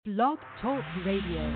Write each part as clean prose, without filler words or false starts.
Blog Talk Radio.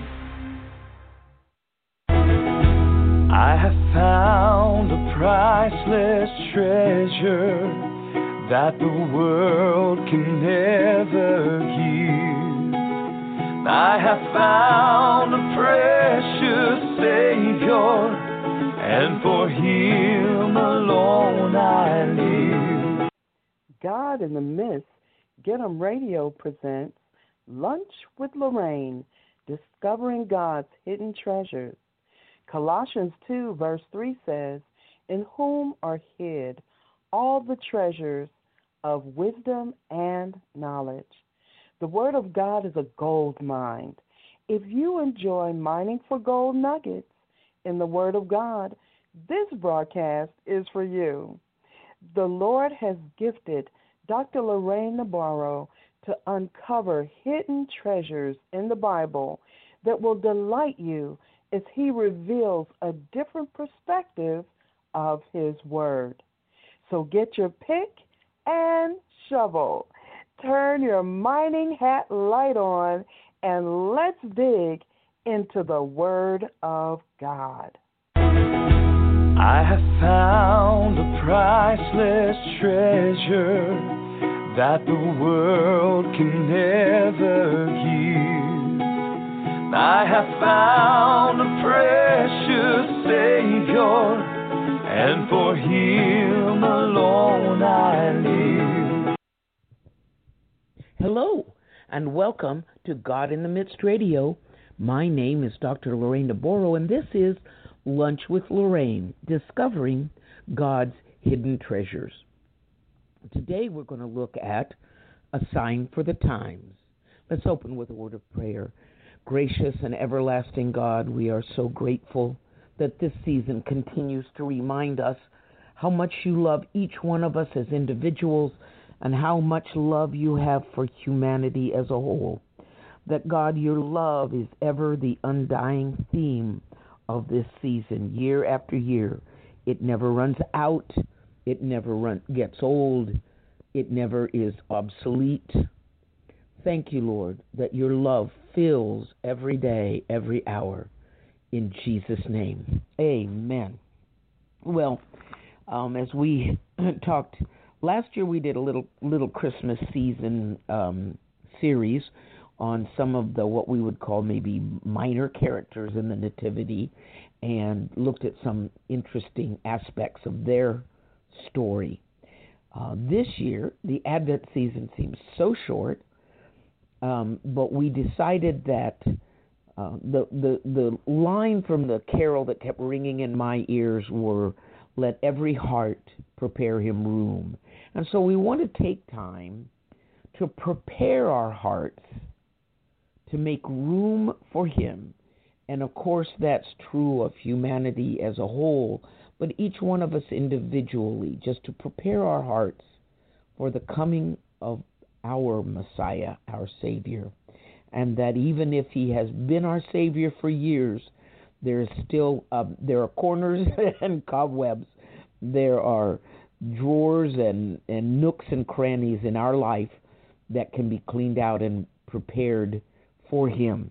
I have found a priceless treasure that the world can never give. I have found a precious Savior, and for Him alone I live. God in the Midst, Get 'em Radio presents Lunch with Lorraine, Discovering God's Hidden Treasures. Colossians 2, verse 3 says, "In whom are hid all the treasures of wisdom and knowledge." The Word of God is a gold mine. If you enjoy mining for gold nuggets in the Word of God, this broadcast is for you. The Lord has gifted Dr. Lorraine Nabarro to uncover hidden treasures in the Bible that will delight you as he reveals a different perspective of his word. So get your pick and shovel. Turn your mining hat light on, and let's dig into the Word of God. I have found a priceless treasure that the world can never give. I have found a precious Savior, and for Him alone I live. Hello, and welcome to God in the Midst Radio. My name is Dr. Lorraine Nabarro, and this is Lunch with Lorraine, Discovering God's Hidden Treasures. Today we're going to look at a sign for the times. Let's open with a word of prayer. Gracious and everlasting God, we are so grateful that this season continues to remind us how much you love each one of us as individuals and how much love you have for humanity as a whole. That, God, your love is ever the undying theme of this season, year after year. It never runs out. It never gets old. It never is obsolete. Thank you, Lord, that your love fills every day, every hour. In Jesus' name, amen. Well, as we talked last year, we did a little Christmas season series on some of the what we would call maybe minor characters in the Nativity, and looked at some interesting aspects of their story. This year, the Advent season seems so short, but we decided that the line from the carol that kept ringing in my ears were, "Let every heart prepare him room." And so we want to take time to prepare our hearts to make room for him. And of course, that's true of humanity as a whole, but each one of us individually, just to prepare our hearts for the coming of our Messiah, our Savior. And that even if he has been our Savior for years, there are corners and cobwebs. There are drawers and nooks and crannies in our life that can be cleaned out and prepared for him.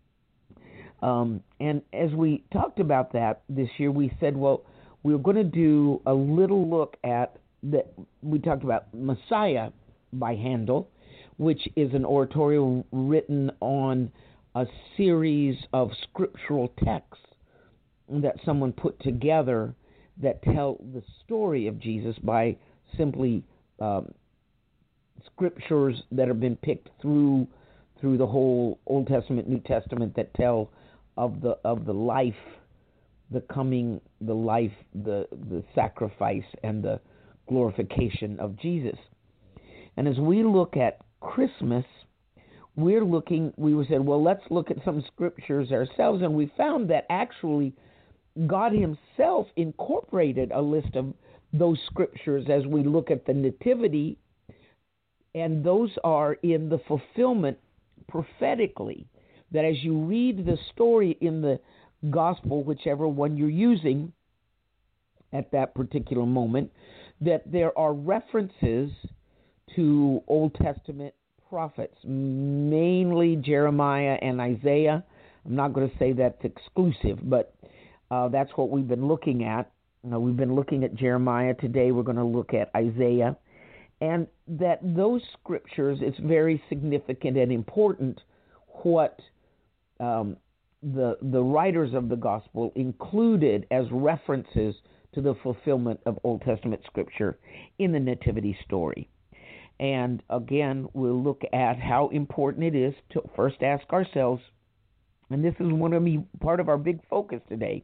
And as we talked about that this year, we said, well, we're going to do a little look at that. We talked about Messiah by Handel, which is an oratorio written on a series of scriptural texts that someone put together that tell the story of Jesus by simply scriptures that have been picked through the whole Old Testament, New Testament, that tell of the life, the coming, the life, the sacrifice, and the glorification of Jesus. And as we look at Christmas, we said, well, let's look at some scriptures ourselves, and we found that actually God himself incorporated a list of those scriptures as we look at the Nativity, and those are in the fulfillment prophetically, that as you read the story in the gospel, whichever one you're using at that particular moment, that there are references to Old Testament prophets, mainly Jeremiah and Isaiah. I'm not going to say that's exclusive, but that's what we've been looking at. We've been looking at Jeremiah. Today we're going to look at Isaiah. And that those scriptures, it's very significant and important what the writers of the gospel included as references to the fulfillment of Old Testament scripture in the nativity story. And again, we'll look at how important it is to first ask ourselves, and this is part of our big focus today,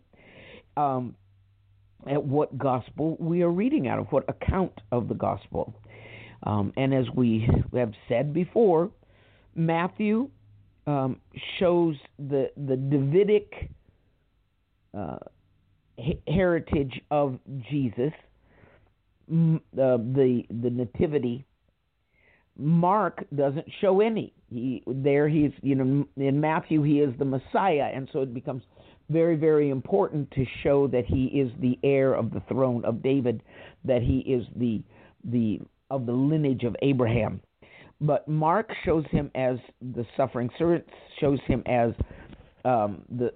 at what gospel we are reading out of, what account of the gospel. And as we have said before, Matthew shows the Davidic heritage of Jesus, the nativity. Mark doesn't show any. He's in Matthew he is the Messiah, and so it becomes very, very important to show that he is the heir of the throne of David, that he is of the lineage of Abraham. But Mark shows him as the suffering servant, shows him as the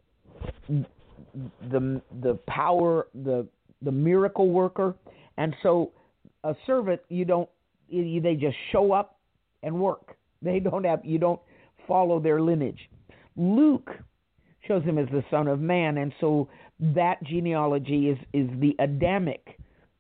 power, the miracle worker. And so a servant, they just show up and work. You don't follow their lineage. Luke shows him as the Son of Man, and so that genealogy is the Adamic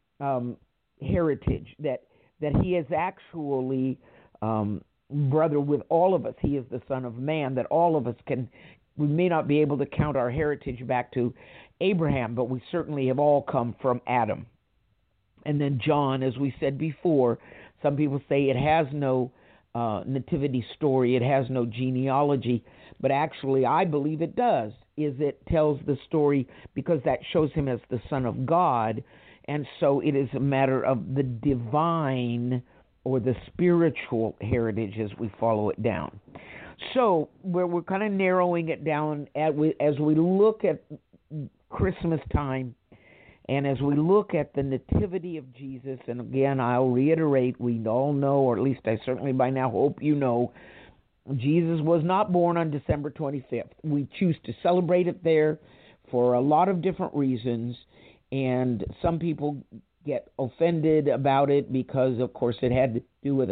heritage, that he is actually brother with all of us. He is the Son of Man, that all of us we may not be able to count our heritage back to Abraham, but we certainly have all come from Adam. And then John, as we said before, some people say it has no nativity story, it has no genealogy, but actually I believe it does, it tells the story because that shows him as the Son of God, and so it is a matter of the divine or the spiritual heritage as we follow it down. So we're kind of narrowing it down as we look at Christmas time, and as we look at the nativity of Jesus. And again, I'll reiterate, we all know, or at least I certainly by now hope you know, Jesus was not born on December 25th. We choose to celebrate it there for a lot of different reasons, and some people get offended about it because, of course, it had to do with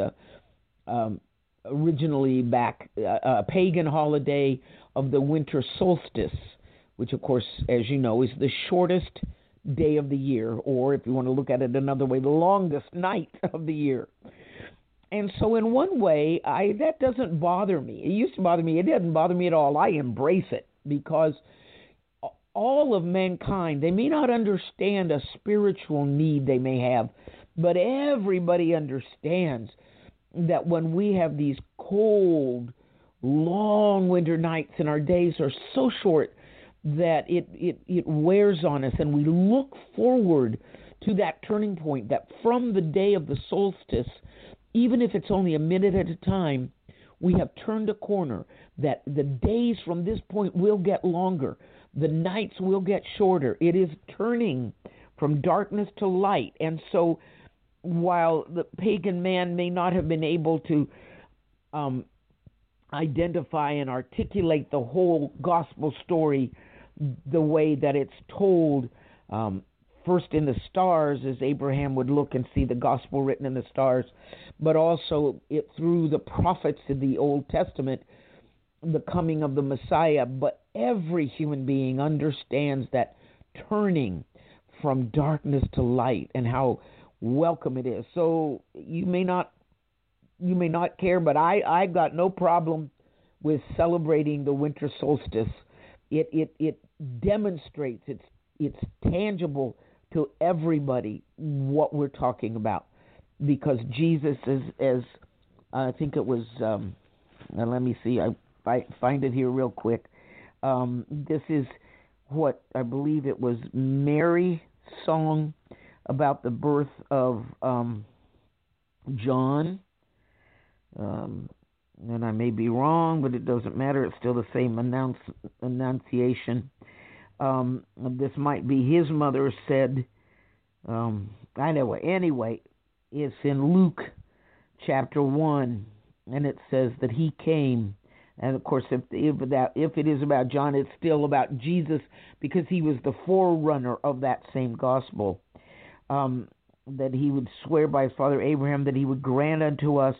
originally back a pagan holiday of the winter solstice, which, of course, as you know, is the shortest day of the year, or if you want to look at it another way, the longest night of the year. And so in one way, that doesn't bother me. It used to bother me. It doesn't bother me at all. I embrace it because all of mankind, they may not understand a spiritual need they may have, but everybody understands that when we have these cold, long winter nights and our days are so short that it wears on us, and we look forward to that turning point, that from the day of the solstice, even if it's only a minute at a time, we have turned a corner, that the days from this point will get longer, the nights will get shorter. It is turning from darkness to light. And so while the pagan man may not have been able to identify and articulate the whole gospel story the way that it's told, first in the stars, as Abraham would look and see the gospel written in the stars, but also through the prophets in the Old Testament, the coming of the Messiah. But every human being understands that turning from darkness to light and how welcome it is. So you may not care, but I got no problem with celebrating the winter solstice. It demonstrates, it's tangible to everybody what we're talking about, because Jesus is, as I think it was, let me see, I find it here real quick. This is what I believe it was Mary's song about the birth of John. And I may be wrong, but it doesn't matter. It's still the same enunciation. This might be his mother said. Anyway, it's in Luke chapter 1, and it says that he came. And of course, if it is about John, it's still about Jesus, because he was the forerunner of that same gospel. That he would swear by his father Abraham that he would grant unto us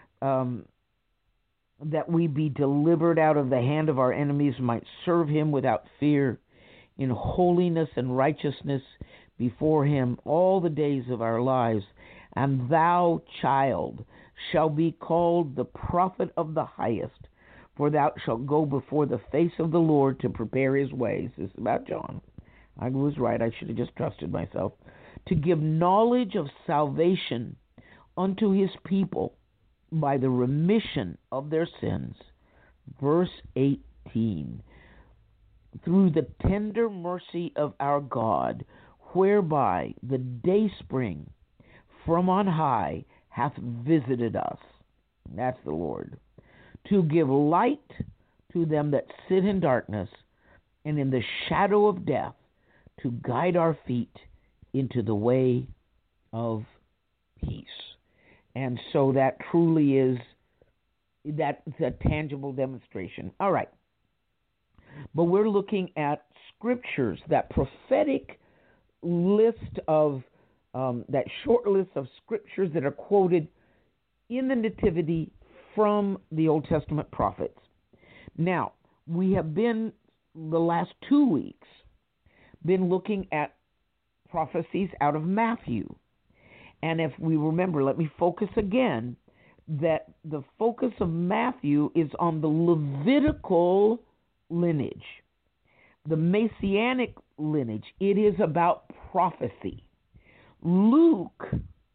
that we be delivered out of the hand of our enemies, might serve him without fear, in holiness and righteousness before him all the days of our lives. And thou, child, shall be called the prophet of the highest, for thou shalt go before the face of the Lord to prepare his ways. This is about John. I was right. I should have just trusted myself. To give knowledge of salvation unto his people by the remission of their sins. Verse 18. Through the tender mercy of our God, whereby the dayspring from on high hath visited us. That's the Lord. To give light to them that sit in darkness, and in the shadow of death, to guide our feet into the way of peace. And so that truly is, that's a tangible demonstration. All right. But we're looking at scriptures, that prophetic list of, that short list of scriptures that are quoted in the Nativity from the Old Testament prophets. Now, we have been, the last 2 weeks, been looking at prophecies out of Matthew. And if we remember, let me focus again, that the focus of Matthew is on the Levitical lineage, the Messianic lineage. It is about prophecy. Luke,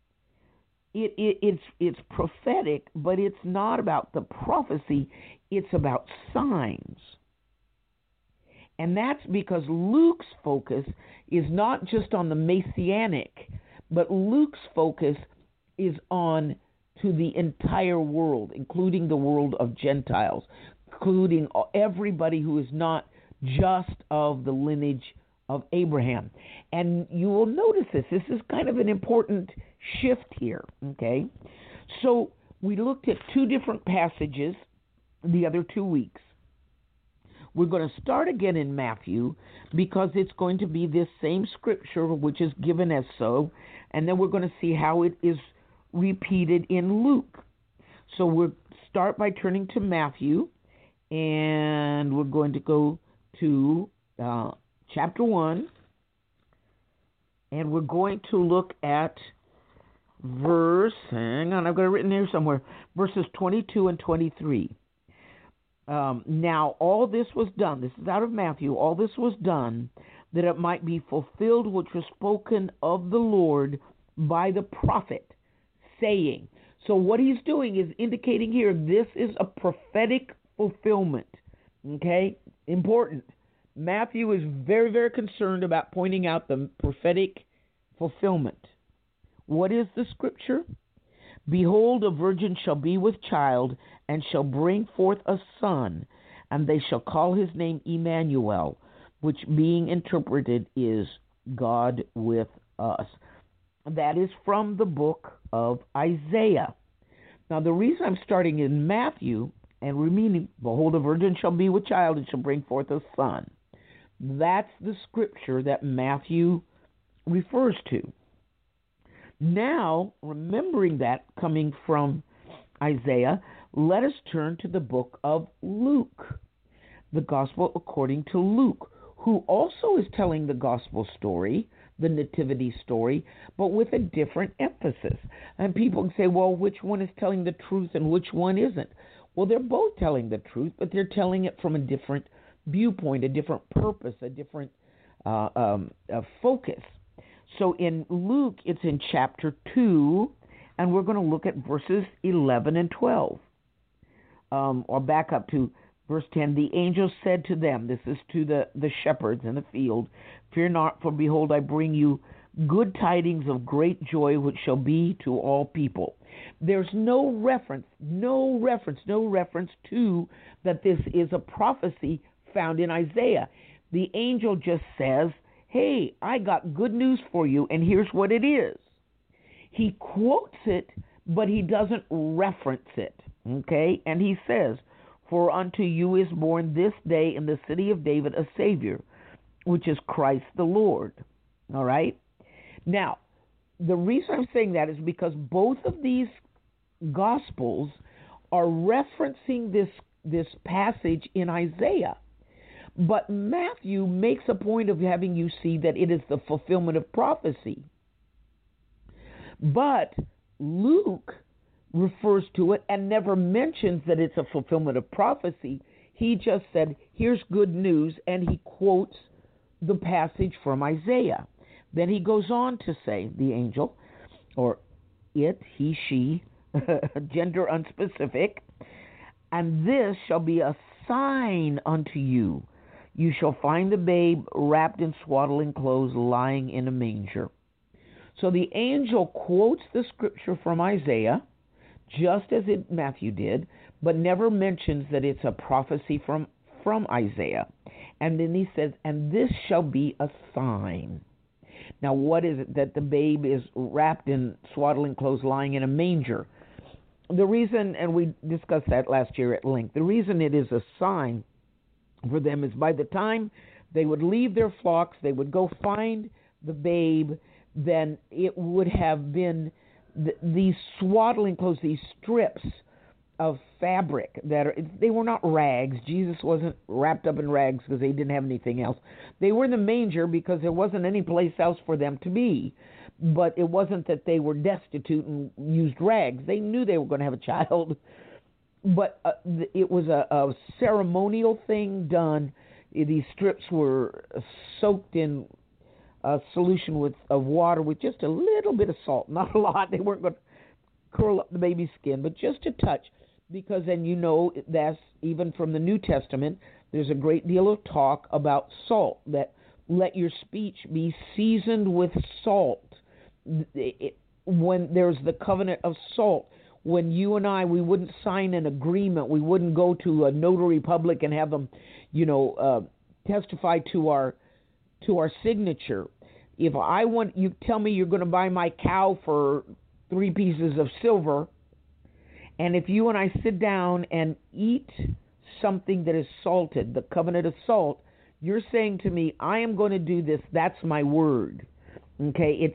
it's prophetic, but it's not about the prophecy. It's about signs. And that's because Luke's focus is not just on the Messianic, but Luke's focus is on to the entire world, including the world of Gentiles, including everybody who is not just of the lineage of Abraham. And you will notice this. This is kind of an important shift here, okay? So we looked at two different passages the other 2 weeks. We're going to start again in Matthew because it's going to be this same scripture which is given as so, and then we're going to see how it is repeated in Luke. So we'll start by turning to Matthew, and we're going to go to chapter 1, and we're going to look at hang on, I've got it written here somewhere, verses 22 and 23. Now, all this was done, this is out of Matthew, all this was done that it might be fulfilled which was spoken of the Lord by the prophet, saying. So what he's doing is indicating here, this is a prophetic fulfillment. Okay? Important. Matthew is very, very concerned about pointing out the prophetic fulfillment. What is the scripture? Behold, a virgin shall be with child, and shall bring forth a son, and they shall call his name Emmanuel, which being interpreted is God with us. That is from the book of Isaiah. Now, the reason I'm starting in Matthew, and remaining, behold, a virgin shall be with child, and shall bring forth a son. That's the scripture that Matthew refers to. Now, remembering that coming from Isaiah, let us turn to the book of Luke, the gospel according to Luke, who also is telling the gospel story, the nativity story, but with a different emphasis. And people can say, well, which one is telling the truth and which one isn't? Well, they're both telling the truth, but they're telling it from a different viewpoint, a different purpose, a different focus. So in Luke, it's in chapter 2, and we're going to look at verses 11 and 12. Or back up to verse 10. The angel said to them, this is to the shepherds in the field, fear not, for behold, I bring you good tidings of great joy, which shall be to all people. There's no reference to that this is a prophecy found in Isaiah. The angel just says, hey, I got good news for you, and here's what it is. He quotes it, but he doesn't reference it, Okay? And he says, "For unto you is born this day in the city of David a Savior, which is Christ the Lord." All right? Now, the reason I'm saying that is because both of these Gospels are referencing this passage in Isaiah. But Matthew makes a point of having you see that it is the fulfillment of prophecy. But Luke refers to it and never mentions that it's a fulfillment of prophecy. He just said, here's good news, and he quotes the passage from Isaiah. Then he goes on to say, the angel, or it, he, she, gender unspecific, "And this shall be a sign unto you. You shall find the babe wrapped in swaddling clothes, lying in a manger." So the angel quotes the scripture from Isaiah, just as Matthew did, but never mentions that it's a prophecy from Isaiah. And then he says, "And this shall be a sign." Now, what is it that the babe is wrapped in swaddling clothes, lying in a manger? The reason, and we discussed that last year at length, the reason it is a sign for them is by the time they would leave their flocks, they would go find the babe, then it would have been these swaddling clothes, these strips of fabric they were not rags. Jesus wasn't wrapped up in rags because they didn't have anything else. They were in the manger because there wasn't any place else for them to be. But it wasn't that they were destitute and used rags. They knew they were going to have a child. But it was a ceremonial thing done. These strips were soaked in a solution of water with just a little bit of salt, not a lot. They weren't going to curl up the baby's skin, but just a touch. Because then that's even from the New Testament, there's a great deal of talk about salt, that let your speech be seasoned with salt. When there's the covenant of salt, when you and I, we wouldn't sign an agreement, we wouldn't go to a notary public and have them, testify to our signature. If you tell me you're going to buy my cow for 3 pieces of silver, and if you and I sit down and eat something that is salted, the covenant of salt, you're saying to me, I am going to do this. That's my word. Okay,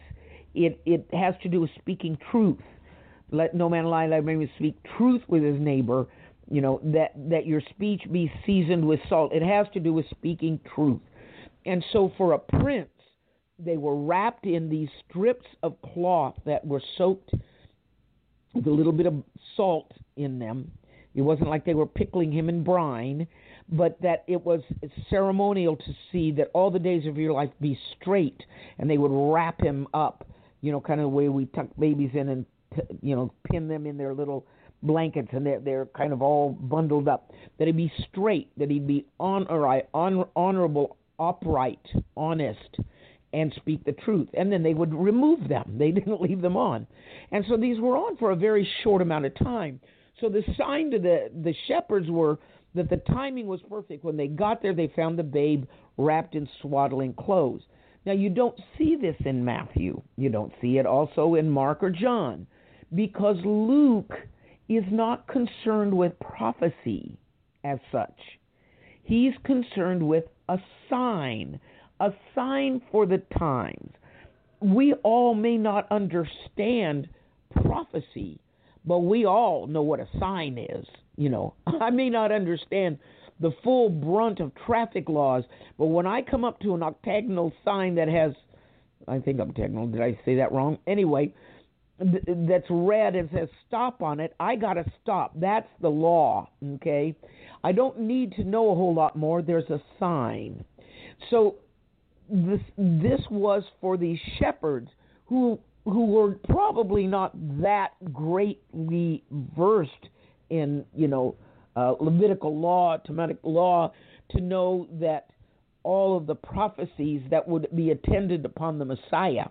it has to do with speaking truth. Let no man lie, let him speak truth with his neighbor. That your speech be seasoned with salt. It has to do with speaking truth. And so for a prince, they were wrapped in these strips of cloth that were soaked with a little bit of salt in them. It wasn't like they were pickling him in brine, but that it was ceremonial to see that all the days of your life be straight, and they would wrap him up, kind of the way we tuck babies in and, pin them in their little blankets, and they're kind of all bundled up, that he'd be straight, that he'd be honorable, upright, honest, and speak the truth. And then they would remove them. They didn't leave them on. And so these were on for a very short amount of time. So the sign to the shepherds were that the timing was perfect. When they got there, they found the babe wrapped in swaddling clothes. Now, you don't see this in Matthew. You don't see it also in Mark or John, because Luke is not concerned with prophecy as such. He's concerned with a sign for the times. We all may not understand prophecy, but we all know what a sign is. I may not understand the full brunt of traffic laws, but when I come up to an octagonal sign that has, I think octagonal, did I say that wrong? Anyway, that's red and says stop on it, I got to stop. That's the law, okay? I don't need to know a whole lot more. There's a sign. So this was for these shepherds who were probably not that greatly versed in, Levitical law, Talmudic law, to know that all of the prophecies that would be attended upon the Messiah.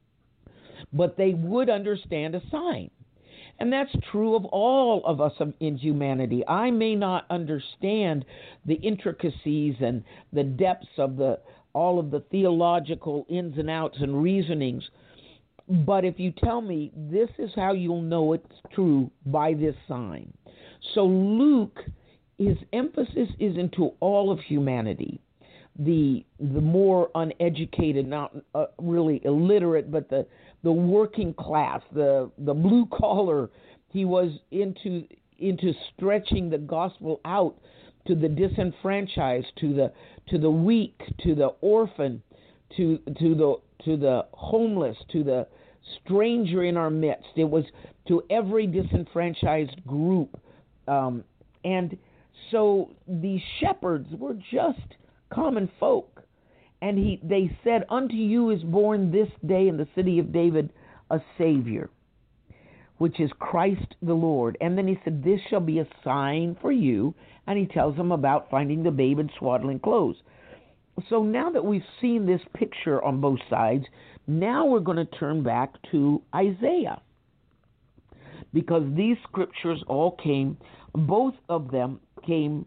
But they would understand a sign. And that's true of all of us in humanity. I may not understand the intricacies and the depths of all of the theological ins and outs and reasonings But if you tell me this is how you'll know it's true, by this sign. So Luke, his emphasis is into all of humanity. The more uneducated, not really illiterate, but the working class, the blue collar. He was into stretching the gospel out to the disenfranchised, to the weak, to the orphan, to the homeless, to the stranger in our midst. It was to every disenfranchised group, and so these shepherds were just common folk. And they said, unto you is born this day in the city of David a Savior, which is Christ the Lord. And then he said, this shall be a sign for you. And he tells them about finding the babe in swaddling clothes. So now that we've seen this picture on both sides, now we're going to turn back to Isaiah. Because these scriptures all both of them came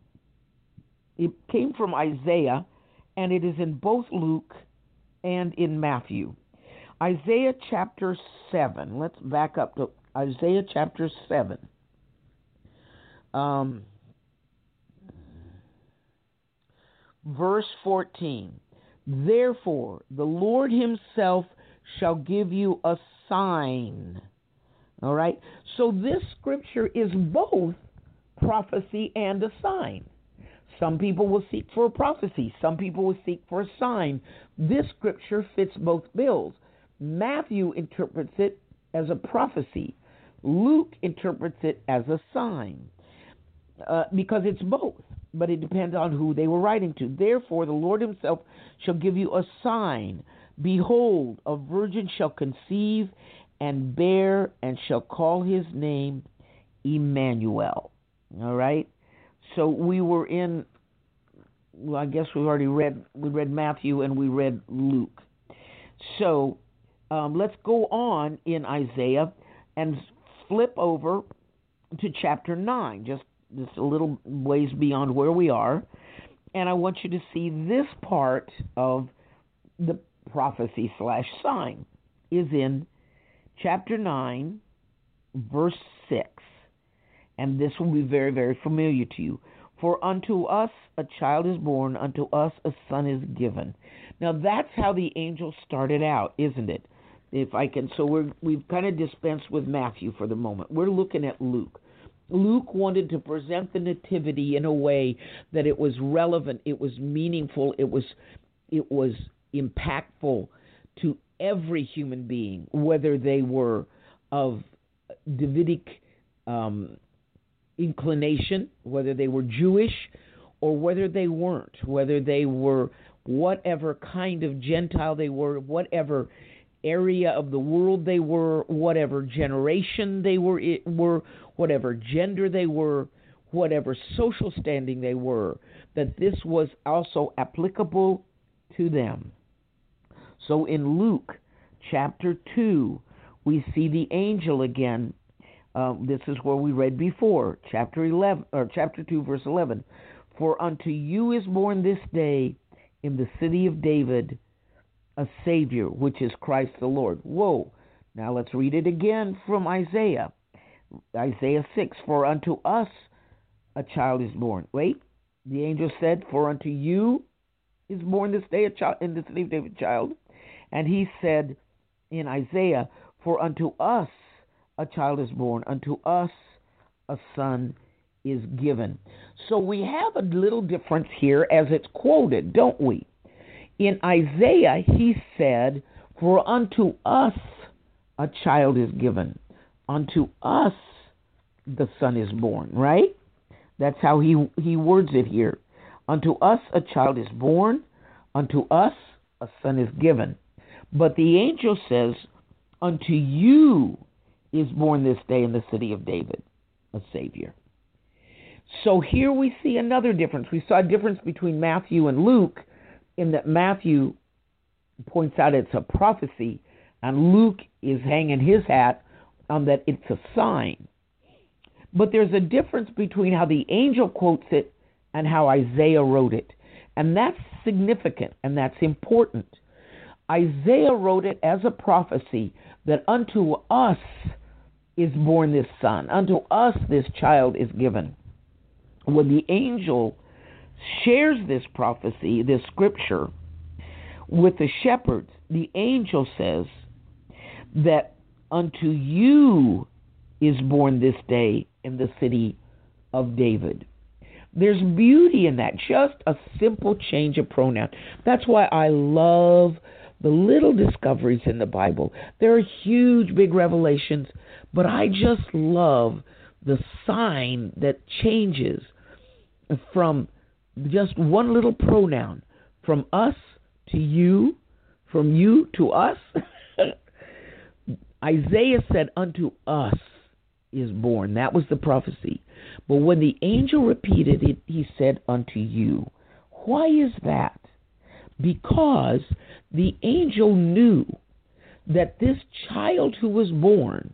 from Isaiah, and it is in both Luke and in Matthew. Isaiah chapter 7. Let's back up to Isaiah chapter 7. Verse 14. Therefore, the Lord himself shall give you a sign. All right? So this scripture is both prophecy and a sign. Some people will seek for a prophecy. Some people will seek for a sign. This scripture fits both bills. Matthew interprets it as a prophecy. Luke interprets it as a sign, because it's both, but it depends on who they were writing to. Therefore, the Lord himself shall give you a sign. Behold, a virgin shall conceive and bear, and shall call his name Emmanuel. All right? So we were in, I guess we read Matthew and we read Luke. So let's go on in Isaiah and flip over to chapter 9, just a little ways beyond where we are. And I want you to see this part of the prophecy / sign is in chapter 9, verse 6. And this will be very, very familiar to you. For unto us a child is born, unto us a son is given. Now that's how the angel started out, isn't it? If I can, so we've kind of dispensed with Matthew for the moment. We're looking at Luke. Luke wanted to present the nativity in a way that it was relevant, it was meaningful, it was impactful to every human being, whether they were of Davidic inclination, whether they were Jewish or whether they weren't, whether they were whatever kind of Gentile they were, whatever area of the world they were, whatever generation they were, whatever gender they were, whatever social standing they were, that this was also applicable to them. So in Luke chapter 2, we see the angel again. This is where we read before, chapter 2, verse 11. For unto you is born this day in the city of David a Savior, which is Christ the Lord. Whoa! Now let's read it again from Isaiah. Isaiah 6, for unto us a child is born. Wait, the angel said, for unto you is born this day a child in the city of David, child. And he said in Isaiah, for unto us a child is born, unto us a son is given. So we have a little difference here as it's quoted, don't we? In Isaiah, he said, for unto us a child is given. Unto us the son is born, right? That's how he words it here. Unto us a child is born, unto us a son is given. But the angel says, unto you is born this day in the city of David a Savior. So here we see another difference. We saw a difference between Matthew and Luke in that Matthew points out it's a prophecy and Luke is hanging his hat on that it's a sign. But there's a difference between how the angel quotes it and how Isaiah wrote it. And that's significant and that's important. Isaiah wrote it as a prophecy that unto us is born this son, unto us this child is given. When the angel shares this prophecy, this scripture, with the shepherds, the angel says that unto you is born this day in the city of David. There's beauty in that, just a simple change of pronoun. That's why I love the little discoveries in the Bible. There are huge, big revelations, but I just love the sign that changes from just one little pronoun, from us to you, from you to us. Isaiah said, unto us is born. That was the prophecy. But when the angel repeated it, he said, unto you. Why is that? Because the angel knew that this child who was born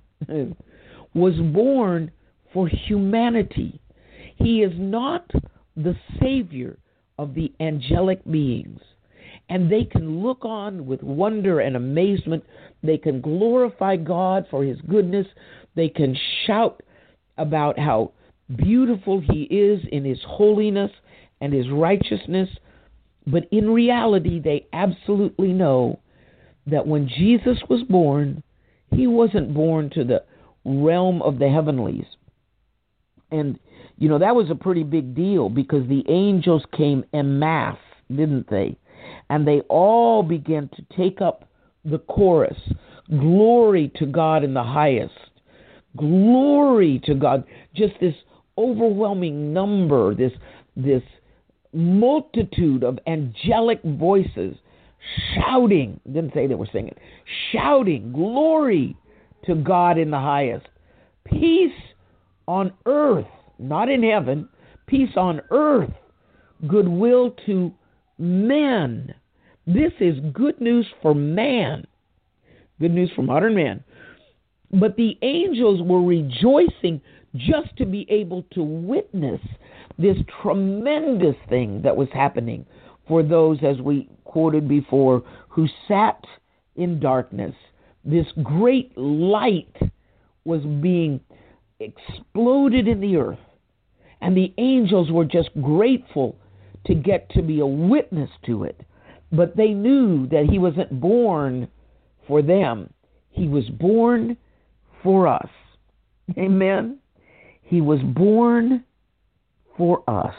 for humanity. He is not the Savior of the angelic beings. And they can look on with wonder and amazement. They can glorify God for his goodness. They can shout about how beautiful he is in his holiness and his righteousness. But in reality, they absolutely know that when Jesus was born, he wasn't born to the realm of the heavenlies. And, you know, that was a pretty big deal because the angels came en masse, didn't they? And they all began to take up the chorus. Glory to God in the highest. Glory to God. Just this overwhelming number, this multitude of angelic voices shouting. Didn't say they were singing. Shouting, glory to God in the highest. Peace on earth, not in heaven. Peace on earth. Goodwill to men. This is good news for man. Good news for modern man. But the angels were rejoicing just to be able to witness this tremendous thing that was happening for those, as we quoted before, who sat in darkness. This great light was being exploded in the earth. And the angels were just grateful to get to be a witness to it. But they knew that he wasn't born for them. He was born for us. Amen? He was born for us.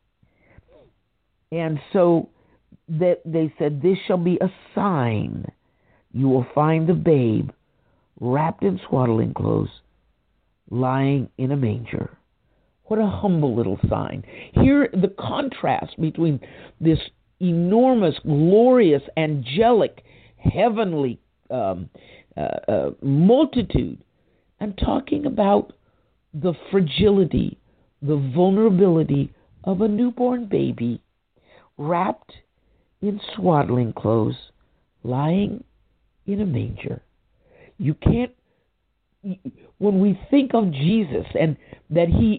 And so that they said, this shall be a sign. You will find the babe wrapped in swaddling clothes, lying in a manger. What a humble little sign. Here, the contrast between this enormous, glorious, angelic, heavenly multitude and talking about the fragility, the vulnerability of a newborn baby wrapped in swaddling clothes, lying in a manger. You can't, when we think of Jesus and that he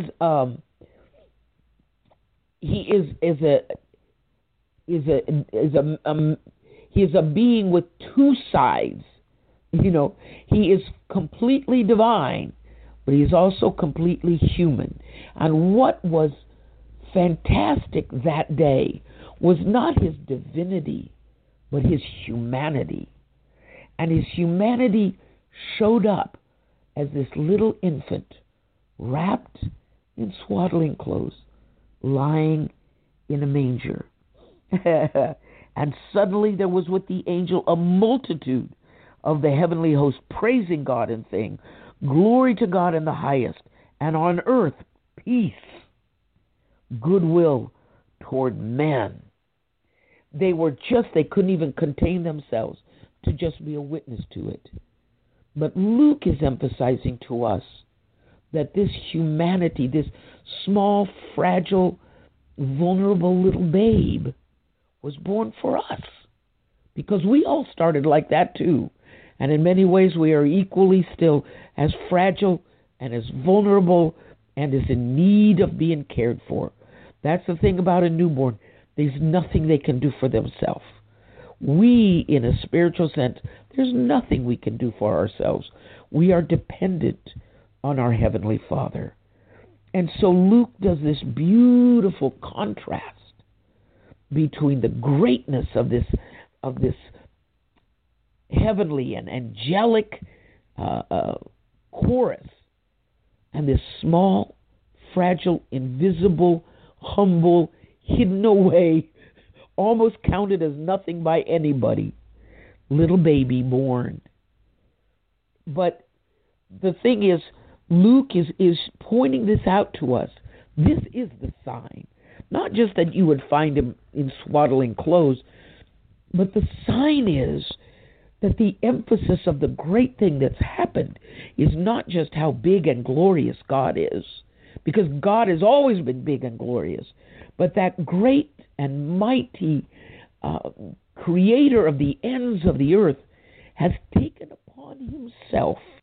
is a being with two sides. You know, he is completely divine, but he's also completely human. And what was fantastic that day was not his divinity, but his humanity. And his humanity showed up as this little infant wrapped in swaddling clothes, lying in a manger. And suddenly there was with the angel a multitude of the heavenly host praising God and saying, glory to God in the highest, and on earth peace, goodwill toward men. They couldn't even contain themselves to just be a witness to it. But Luke is emphasizing to us that this humanity, this small, fragile, vulnerable little babe was born for us. Because we all started like that too. And in many ways we are equally still as fragile and as vulnerable and as in need of being cared for. That's the thing about a newborn. There's nothing they can do for themselves. We, in a spiritual sense, there's nothing we can do for ourselves. We are dependent on our Heavenly Father. And so Luke does this beautiful contrast between the greatness of this heavenly and angelic chorus and this small, fragile, invisible, humble, hidden away, almost counted as nothing by anybody, little baby born. But the thing is, Luke is pointing this out to us. This is the sign. Not just that you would find him in swaddling clothes, but the sign is that the emphasis of the great thing that's happened is not just how big and glorious God is, because God has always been big and glorious, but that great and mighty creator of the ends of the earth has taken upon himself